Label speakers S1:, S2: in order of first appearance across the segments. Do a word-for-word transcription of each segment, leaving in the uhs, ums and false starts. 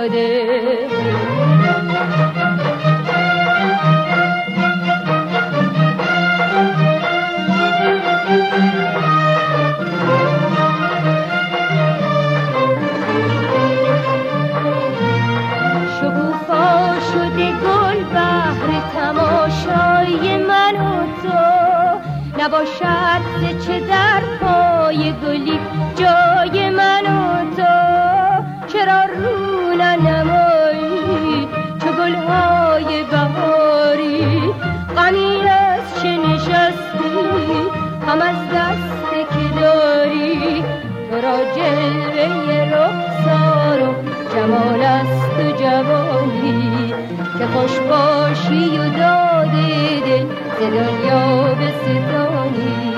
S1: داده. شکوفا شده گل بهر تماشای من و تو، نباشد ز چه در پای گلی جای من و تو. چرا رو ننمایی چو گلهای بهاری، غمی از چه نشستی هم از دست که داری. تو را جلوه رخسار و جمال است و جوانی، که خوش باشی و داد دل ز دنیا بستانی.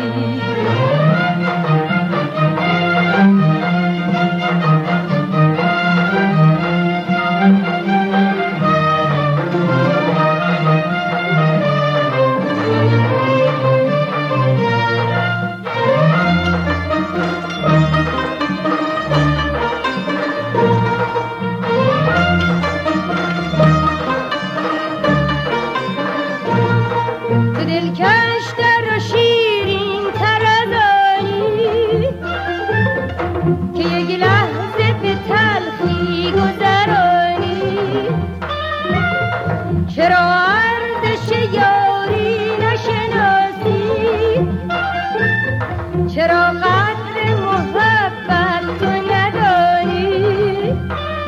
S1: دلکش در شیرین تر از آنی، که یک لحظه به تلخی گذرانی. چرا ارزش یاری نشناسی، چرا قدر محبت تو ندانی.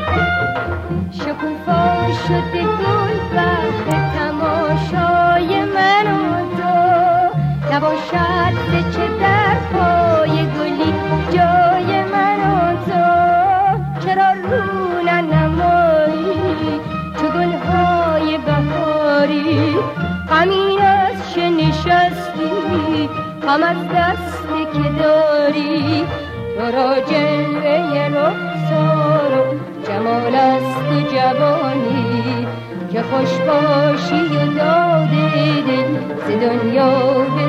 S1: شکوفا شده گل بهر تماشای من و تو، نباشد ز چه در پای گلی جای من و تو. چرا رو ننمایی چو گلهای بهاری، غمی از چه نشستی هم از دست که داری. تو را جلوه رخسار و جمال است و جوانی، که خوش باشی و داد دل ز دنیا